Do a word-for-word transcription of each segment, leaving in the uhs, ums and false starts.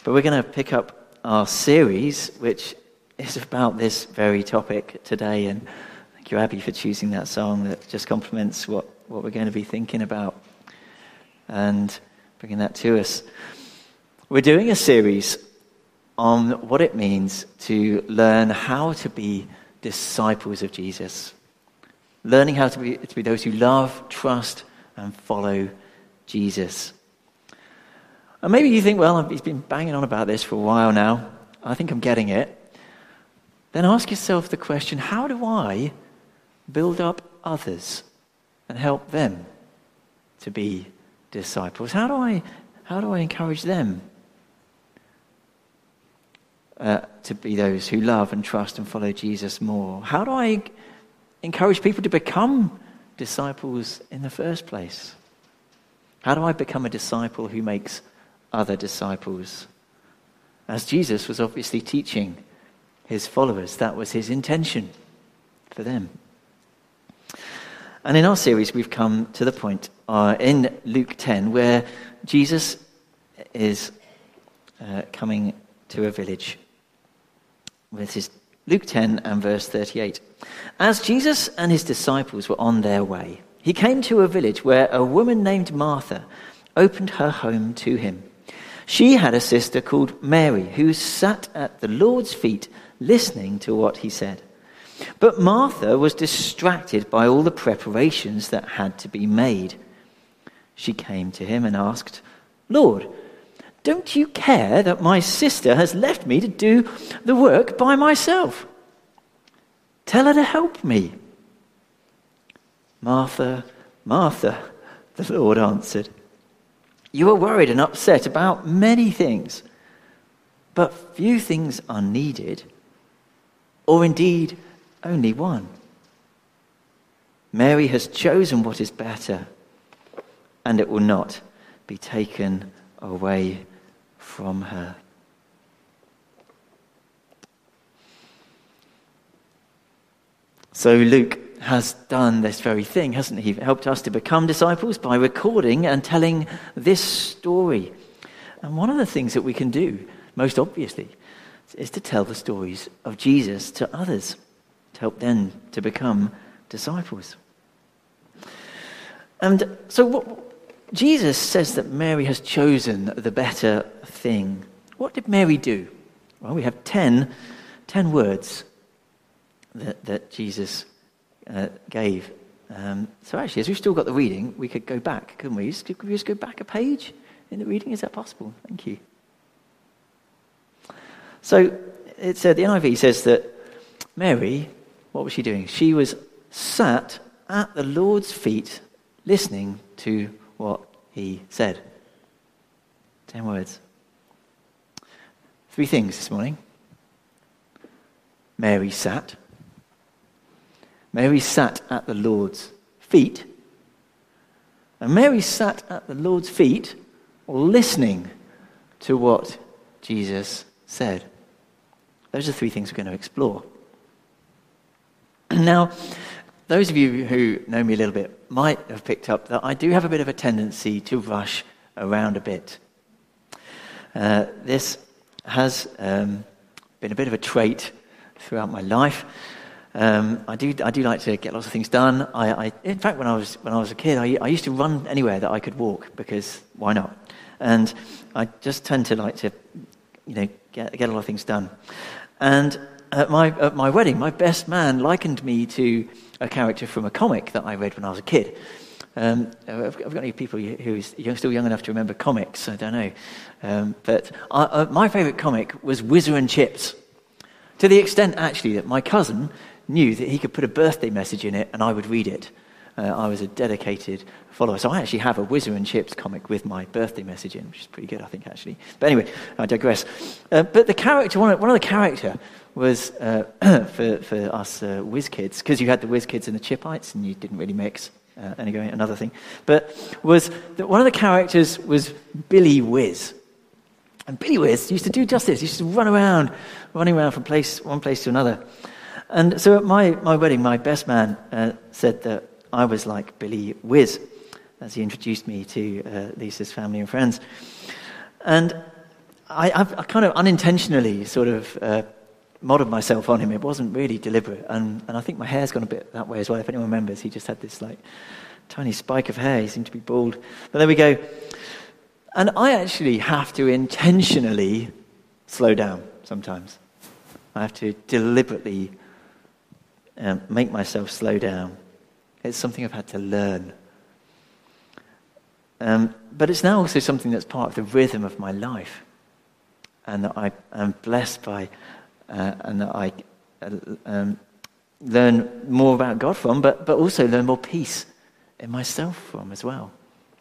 But we're going to pick up our series, which is about this very topic today. And thank you, Abby, for choosing that song that just complements what, what we're going to be thinking about and bringing that to us. We're doing a series on what it means to learn how to be disciples of Jesus. Learning how to be, to be those who love, trust, and follow Jesus. And maybe you think, well, he's been banging on about this for a while now. I think I'm getting it. Then ask yourself the question, how do I build up others and help them to be disciples? How do I, how do I encourage them uh, to be those who love and trust and follow Jesus more? How do I encourage people to become disciples in the first place? How do I become a disciple who makes other disciples? As Jesus was obviously teaching his followers, that was his intention for them. And in our series, we've come to the point uh, in Luke ten where Jesus is uh, coming to a village. This is Luke ten and verse thirty-eight. As Jesus and his disciples were on their way, he came to a village where a woman named Martha opened her home to him. She had a sister called Mary who sat at the Lord's feet listening to what he said. But Martha was distracted by all the preparations that had to be made. She came to him and asked, "Lord, don't you care that my sister has left me to do the work by myself? Tell her to help me." "Martha, Martha," the Lord answered, "you are worried and upset about many things, but few things are needed, or indeed only one. Mary has chosen what is better, and it will not be taken away from her." So Luke has done this very thing, hasn't he? He helped us to become disciples by recording and telling this story. And one of the things that we can do, most obviously, is to tell the stories of Jesus to others, to help them to become disciples. And so what, Jesus says that Mary has chosen the better thing. What did Mary do? Well, we have ten, ten words that, that Jesus uh, gave. Um, so actually, as we've still got the reading, we could go back, couldn't we? Just, could we just go back a page in the reading? Is that possible? Thank you. So it said, the N I V says that Mary, what was she doing? She was sat at the Lord's feet listening to what he said. Ten words. Three things this morning. Mary sat. Mary sat at the Lord's feet. And Mary sat at the Lord's feet listening to what Jesus said. Those are three things we're going to explore. Now, those of you who know me a little bit might have picked up that I do have a bit of a tendency to rush around a bit. Uh, this has um, been a bit of a trait throughout my life. Um, I do I do like to get lots of things done. I, I in fact, when I was when I was a kid, I, I used to run anywhere that I could walk because why not? And I just tend to like to, you know, get get a lot of things done. And at my at my wedding, my best man likened me to a character from a comic that I read when I was a kid. Um, I've, I've got any people who are still young enough to remember comics. I don't know, um, but I, uh, my favourite comic was Whizzer and Chips. To the extent, actually, that my cousin knew that he could put a birthday message in it and I would read it. Uh, I was a dedicated follower. So I actually have a Whizzer and Chips comic with my birthday message in, which is pretty good, I think, actually. But anyway, I digress. Uh, but the character, one of, one of the character was, uh, for, for us uh, whiz kids, because you had the whiz kids and the chipites and you didn't really mix. Uh, anyway, another thing. But was that one of the characters was Billy Whiz. And Billy Whiz used to do just this. He used to run around, running around from place one place to another. And so at my, my wedding, my best man uh, said that I was like Billy Whiz, as he introduced me to uh, Lisa's family and friends. And I, I've I kind of unintentionally sort of uh, modelled myself on him. It wasn't really deliberate. And, and I think my hair's gone a bit that way as well. If anyone remembers, he just had this like tiny spike of hair. He seemed to be bald. But there we go. And I actually have to intentionally slow down sometimes. I have to deliberately um, make myself slow down. It's something I've had to learn. Um, but it's now also something that's part of the rhythm of my life. And that I am blessed by, uh, and that I uh, um, learn more about God from, but, but also learn more peace in myself from as well.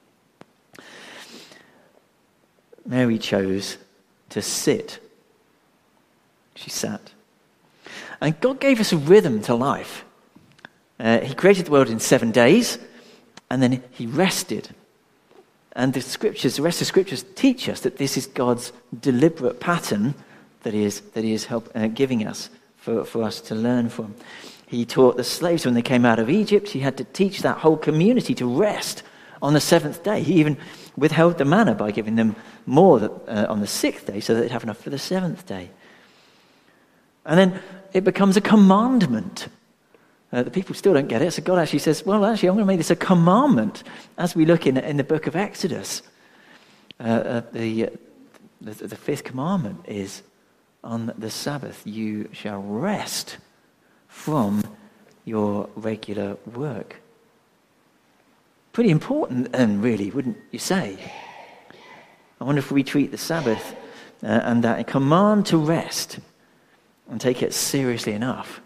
Mary chose to sit. She sat. And God gave us a rhythm to life. Uh, he created the world in seven days, and then he rested. And the scriptures, the rest of the scriptures teach us that this is God's deliberate pattern that he is, that he is help, uh, giving us for, for us to learn from. He taught the slaves when they came out of Egypt, he had to teach that whole community to rest on the seventh day. He even withheld the manna by giving them more that, uh, on the sixth day so that they'd have enough for the seventh day. And then it becomes a commandment. Uh, the people still don't get it. So God actually says, well, actually, I'm going to make this a commandment. As we look in, in the book of Exodus, uh, uh, the, uh, the, the fifth commandment is, on the Sabbath you shall rest from your regular work. Pretty important, and really, wouldn't you say? I wonder if we treat the Sabbath uh, and that command to rest and take it seriously enough.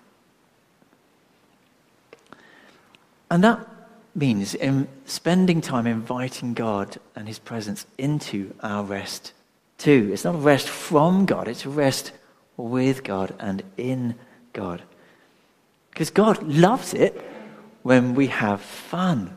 And that means in spending time inviting God and his presence into our rest too. It's not a rest from God, it's a rest with God and in God. Because God loves it when we have fun.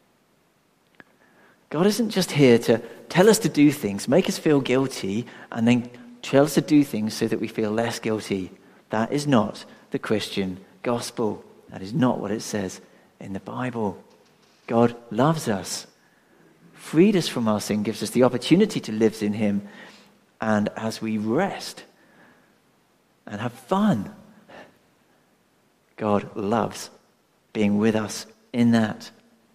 God isn't just here to tell us to do things, make us feel guilty, and then tell us to do things so that we feel less guilty. That is not the Christian gospel. That is not what it says in the Bible. God loves us, freed us from our sin, gives us the opportunity to live in him, and as we rest and have fun, God loves being with us in that.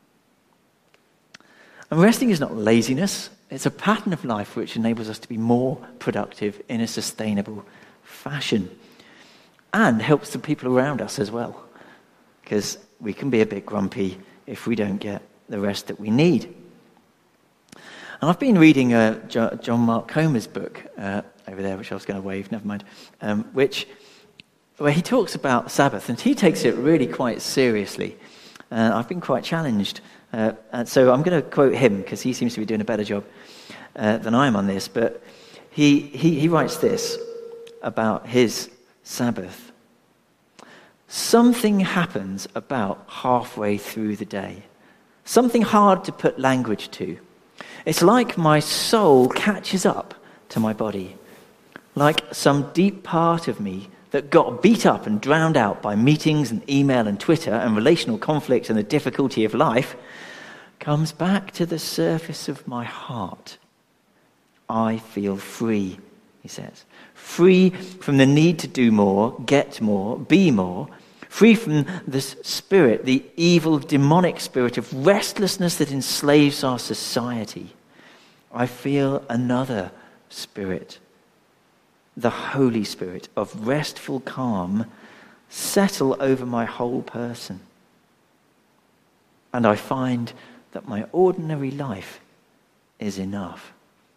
And resting is not laziness. It's a pattern of life which enables us to be more productive in a sustainable fashion, and helps the people around us as well, because we can be a bit grumpy if we don't get the rest that we need. And I've been reading uh, John Mark Comer's book uh, over there, which I was going to wave, never mind, um, which where he talks about Sabbath, and he takes it really quite seriously. Uh, I've been quite challenged, uh, and so I'm going to quote him because he seems to be doing a better job uh, than I am on this. But he, he he writes this about his Sabbath. Something happens about halfway through the day. Something hard to put language to. It's like my soul catches up to my body. Like some deep part of me that got beat up and drowned out by meetings and email and Twitter and relational conflicts and the difficulty of life comes back to the surface of my heart. I feel free, he says. Free from the need to do more, get more, be more. Free from this spirit, the evil, demonic spirit of restlessness that enslaves our society. I feel another spirit, the Holy Spirit of restful calm, settle over my whole person. And I find that my ordinary life is enough.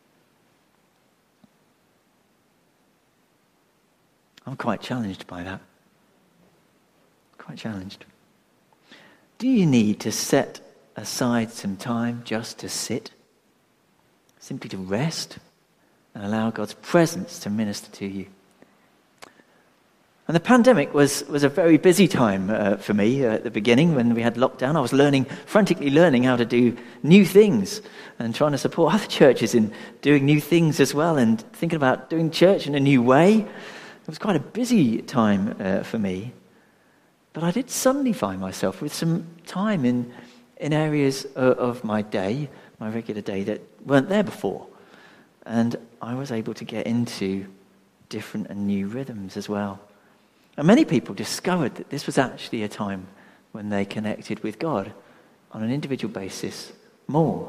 I'm quite challenged by that. Quite challenged. Do you need to set aside some time just to sit? Simply to rest and allow God's presence to minister to you? And the pandemic was, was a very busy time uh, for me uh, at the beginning when we had lockdown. I was learning, frantically learning how to do new things and trying to support other churches in doing new things as well and thinking about doing church in a new way. It was quite a busy time uh, for me. But I did suddenly find myself with some time in in areas of, of my day, my regular day, that weren't there before. And I was able to get into different and new rhythms as well. And many people discovered that this was actually a time when they connected with God on an individual basis more.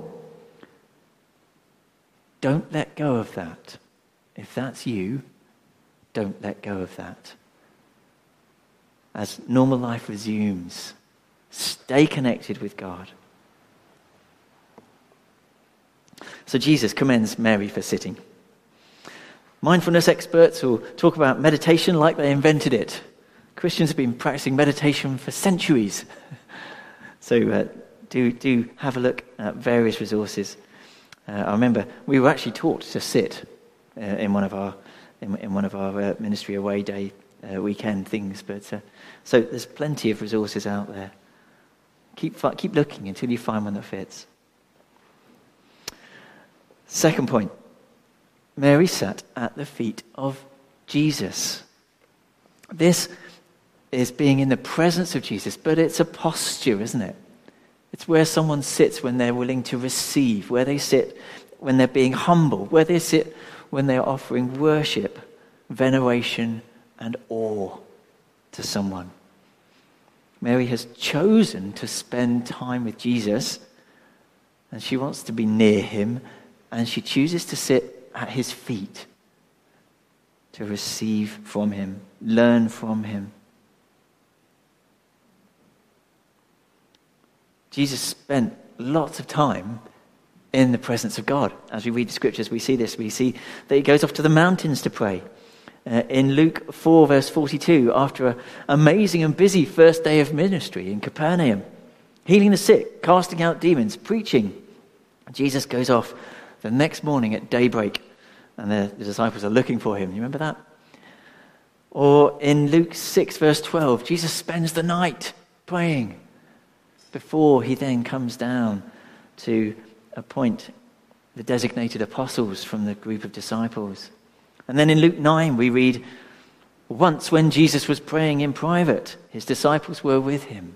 Don't let go of that. If that's you, don't let go of that. As normal life resumes, stay connected with God. So Jesus commends Mary for sitting. Mindfulness experts will talk about meditation like they invented it. Christians have been practicing meditation for centuries. So uh, do do have a look at various resources. Uh, I remember we were actually taught to sit uh, in one of our in, in one of our uh, ministry away day uh, weekend things. But uh, so there's plenty of resources out there. Keep keep looking until you find one that fits. Second point, Mary sat at the feet of Jesus. This is being in the presence of Jesus, but it's a posture, isn't it? It's where someone sits when they're willing to receive, where they sit when they're being humble, where they sit when they're offering worship, veneration, and awe to someone. Mary has chosen to spend time with Jesus, and she wants to be near him, and she chooses to sit at his feet to receive from him, learn from him. Jesus spent lots of time in the presence of God. As we read the scriptures, we see this. We see that he goes off to the mountains to pray. Uh, in Luke four, verse forty-two, after an amazing and busy first day of ministry in Capernaum, healing the sick, casting out demons, preaching, Jesus goes off the next morning at daybreak, and the, the disciples are looking for him. You remember that? Or in Luke six, verse twelve, Jesus spends the night praying before he then comes down to appoint the designated apostles from the group of disciples. And then in Luke nine, we read, once when Jesus was praying in private, his disciples were with him.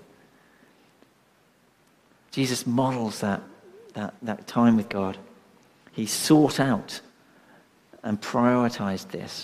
Jesus models that, that, that time with God. He sought out and prioritized this.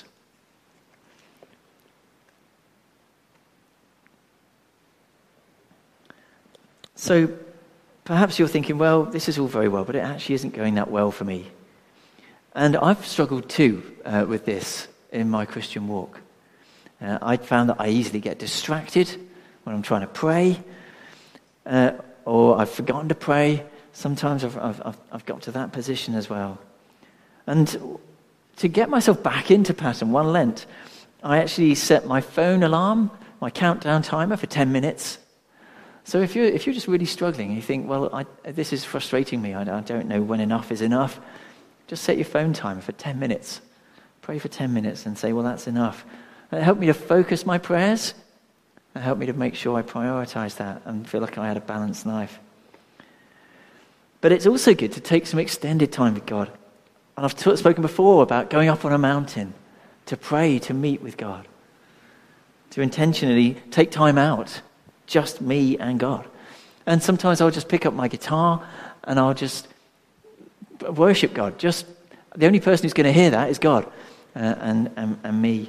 So perhaps you're thinking, well, this is all very well, but it actually isn't going that well for me. And I've struggled too uh, with this in my Christian walk. Uh, I found that I easily get distracted when I'm trying to pray, uh, or I've forgotten to pray. Sometimes I've, I've, I've got to that position as well. And to get myself back into pattern, one Lent, I actually set my phone alarm, my countdown timer for ten minutes. So if you're, if you're just really struggling, you think, well, I, this is frustrating me, I, I don't know when enough is enough, just set your phone timer for ten minutes. Pray for ten minutes and say, well, that's enough. It helped me to focus my prayers. It helped me to make sure I prioritize that and feel like I had a balanced life. But it's also good to take some extended time with God. And I've t- spoken before about going up on a mountain to pray, to meet with God, to intentionally take time out, just me and God. And sometimes I'll just pick up my guitar and I'll just worship God. Just the only person who's going to hear that is God uh, and, and and me.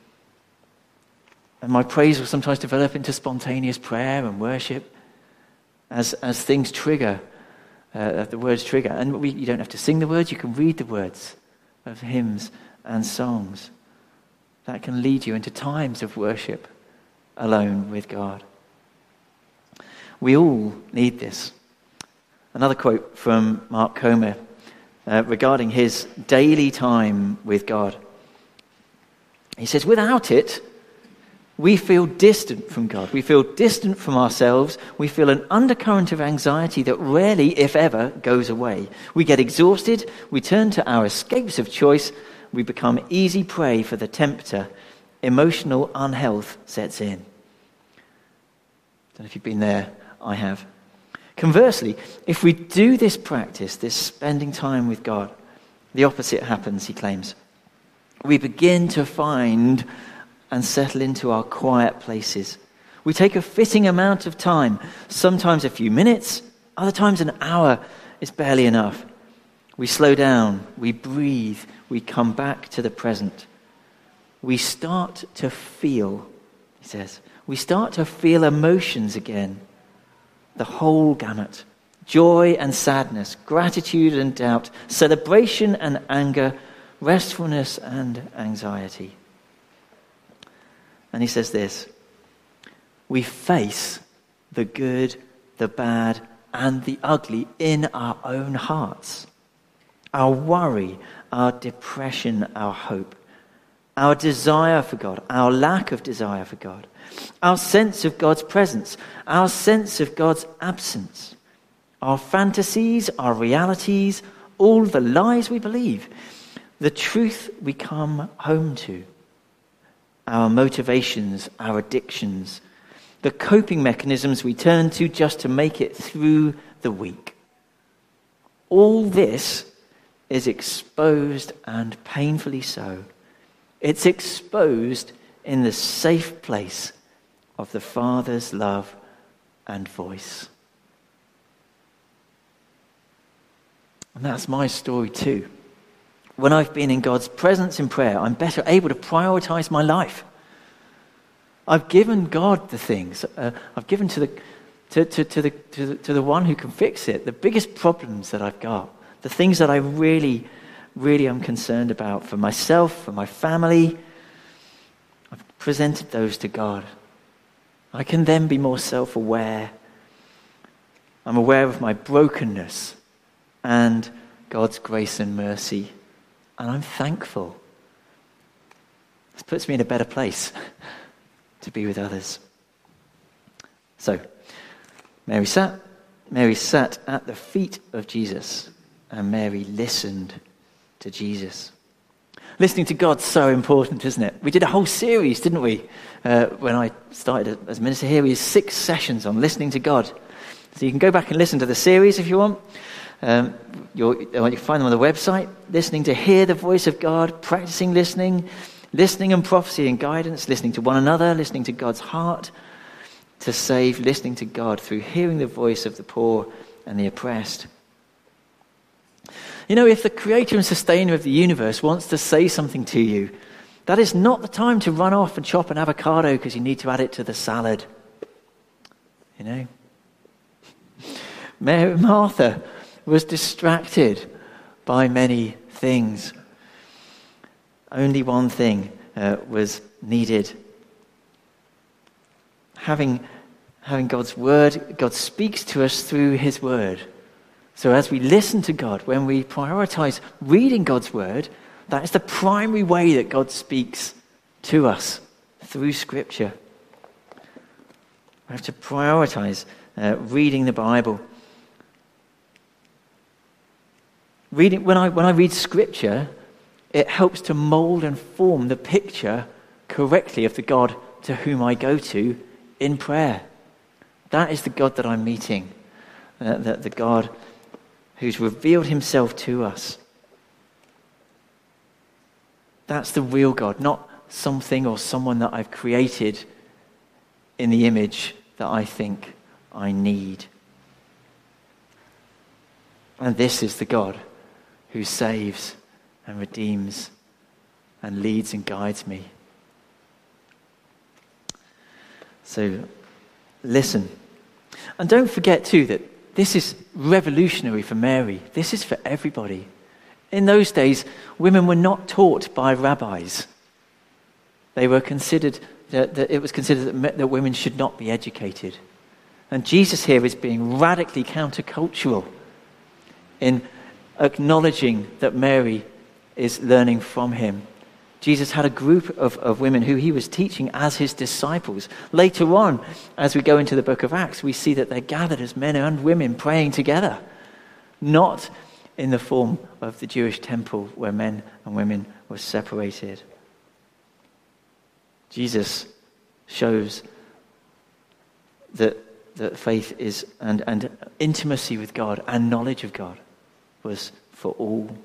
And my praise will sometimes develop into spontaneous prayer and worship as as things trigger, uh, the words trigger. And we, you don't have to sing the words; you can read the words of hymns and songs. That can lead you into times of worship alone with God. We all need this. Another quote from Mark Comer uh, regarding his daily time with God. He says, without it, we feel distant from God. We feel distant from ourselves. We feel an undercurrent of anxiety that rarely, if ever, goes away. We get exhausted. We turn to our escapes of choice. We become easy prey for the tempter. Emotional unhealth sets in. Don't know if you've been there. I have. Conversely, if we do this practice, this spending time with God, the opposite happens, he claims. We begin to find and settle into our quiet places. We take a fitting amount of time, sometimes a few minutes, other times an hour is barely enough. We slow down, we breathe, we come back to the present. We start to feel, he says, we start to feel emotions again, the whole gamut. Joy and sadness, gratitude and doubt, celebration and anger, restfulness and anxiety. And he says this, we face the good, the bad, and the ugly in our own hearts. Our worry, our depression, our hope, our desire for God, our lack of desire for God, our sense of God's presence, our sense of God's absence, our fantasies, our realities, all the lies we believe, the truth we come home to, our motivations, our addictions, the coping mechanisms we turn to just to make it through the week. All this is exposed, and painfully so. It's exposed in the safe place of the Father's love and voice. And that's my story too. When I've been in God's presence in prayer, I'm better able to prioritize my life. I've given God the things. Uh, I've given to the to, to, to the to the to the one who can fix it. The biggest problems that I've got, the things that I really, really am concerned about for myself, for my family, I've presented those to God. I can then be more self-aware. I'm aware of my brokenness and God's grace and mercy. And I'm thankful. This puts me in a better place to be with others. So, Mary sat, Mary sat at the feet of Jesus, and Mary listened to Jesus. Listening to God's so important, isn't it? We did a whole series, didn't we? Uh, when I started as minister here, we had six sessions on listening to God. So you can go back and listen to the series if you want. Um, you'll, you can find them on the website. Listening to hear the voice of God, practicing listening, listening and prophecy and guidance, listening to one another, listening to God's heart to save, listening to God through hearing the voice of the poor and the oppressed. You know, if the creator and sustainer of the universe wants to say something to you, that is not the time to run off and chop an avocado because you need to add it to the salad. You know? Mary, Martha was distracted by many things. Only one thing uh, was needed. Having, having God's word, God speaks to us through his word. So as we listen to God, when we prioritize reading God's word, that is the primary way that God speaks to us, through Scripture. We have to prioritize uh, reading the Bible. Reading when I when I read Scripture, it helps to mold and form the picture correctly of the God to whom I go to in prayer. That is the God that I'm meeting, uh, the, the God who's revealed himself to us. That's the real God, not something or someone that I've created in the image that I think I need. And this is the God who saves and redeems and leads and guides me. So listen. And don't forget too that this is revolutionary for Mary. This is for everybody. In those days, women were not taught by rabbis. They were considered, that, that it was considered that, that women should not be educated. And Jesus here is being radically countercultural in acknowledging that Mary is learning from him. Jesus had a group of, of women who he was teaching as his disciples. Later on, as we go into the book of Acts, we see that they're gathered as men and women praying together, not in the form of the Jewish temple where men and women were separated. Jesus shows that, that faith is and, and intimacy with God and knowledge of God was for all.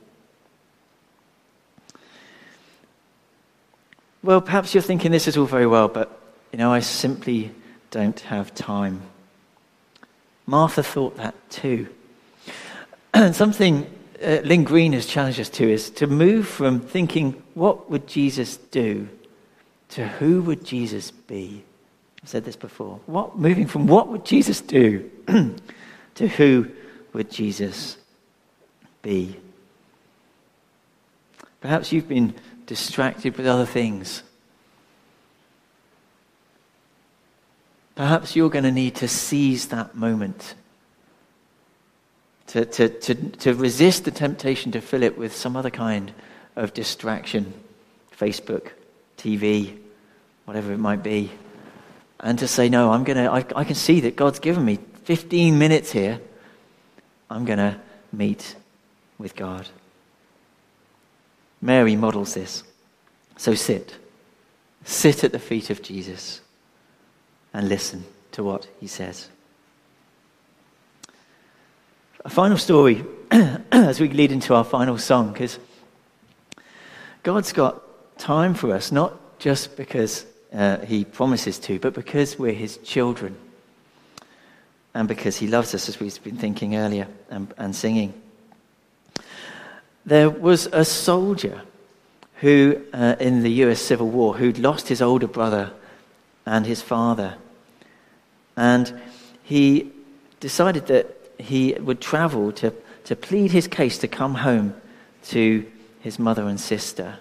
Well, perhaps you're thinking this is all very well, but, you know, I simply don't have time. Martha thought that too. And something uh, Lynn Green has challenged us to is to move from thinking, what would Jesus do, to who would Jesus be? I've said this before. What, moving from what would Jesus do to who would Jesus be? Perhaps you've been distracted with other things. Perhaps you're going to need to seize that moment, to, to, to, to resist the temptation to fill it with some other kind of distraction, Facebook, T V, whatever it might be, and to say, no, I'm going to, I, I can see that God's given me fifteen minutes here. I'm going to meet with God. Mary models this. So sit. Sit at the feet of Jesus and listen to what he says. A final story as we lead into our final song, because God's got time for us, not just because uh, he promises to, but because we're his children and because he loves us, as we've been thinking earlier and, and singing. There was a soldier who, uh, in the U S Civil War, who'd lost his older brother and his father. And he decided that he would travel to, to plead his case to come home to his mother and sister.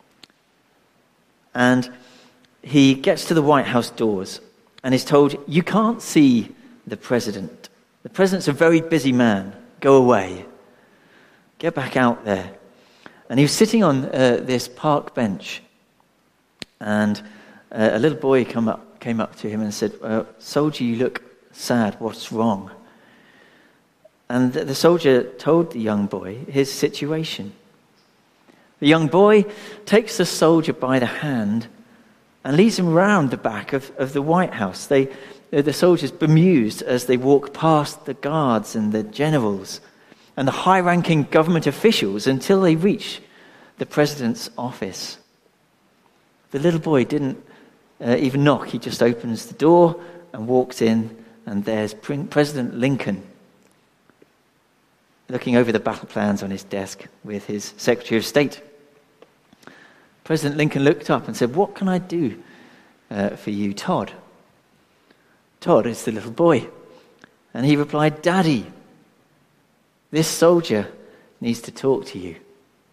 And he gets to the White House doors and is told, you can't see the president. The president's a very busy man. Go away. Get back out there. And he was sitting on uh, this park bench, and uh, a little boy come up, came up to him and said, uh, soldier, you look sad. What's wrong? And the soldier told the young boy his situation. The young boy takes the soldier by the hand and leads him round the back of, of the White House. They, the soldiers bemused as they walk past the guards and the generals and the high-ranking government officials until they reach the president's office. The little boy didn't uh, even knock. He just opens the door and walks in, and there's President Lincoln looking over the battle plans on his desk with his Secretary of State. President Lincoln looked up and said, what can I do uh, for you, Todd? Todd is the little boy. And he replied, Daddy, this soldier needs to talk to you.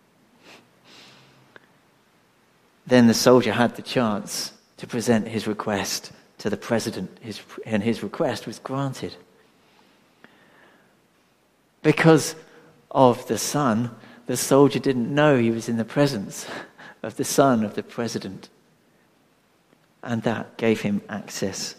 Then the soldier had the chance to present his request to the president, his, and his request was granted. Because of the son, the soldier didn't know he was in the presence of the son of the president. And that gave him access.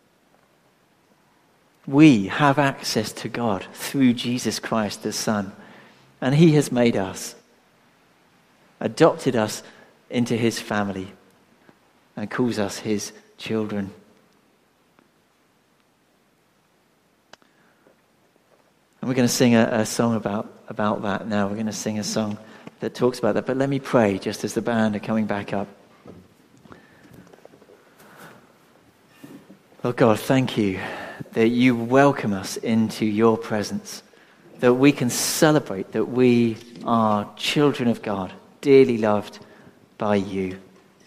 We have access to God through Jesus Christ, the Son. And he has made us, adopted us into his family, and calls us his children. And we're going to sing a, a song about, about that now. We're going to sing a song that talks about that. But let me pray just as the band are coming back up. Lord God, thank you that you welcome us into your presence, that we can celebrate that we are children of God, dearly loved by you.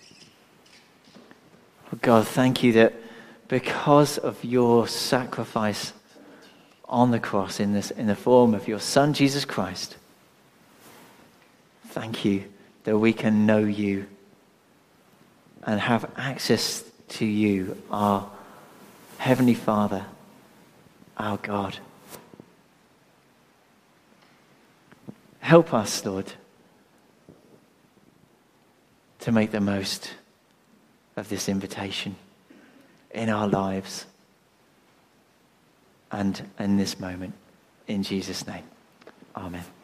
Lord God, thank you that because of your sacrifice on the cross in this in the form of your Son, Jesus Christ, thank you that we can know you and have access to you, our Heavenly Father, our God. Help us, Lord, to make the most of this invitation in our lives and in this moment. In Jesus' name, amen.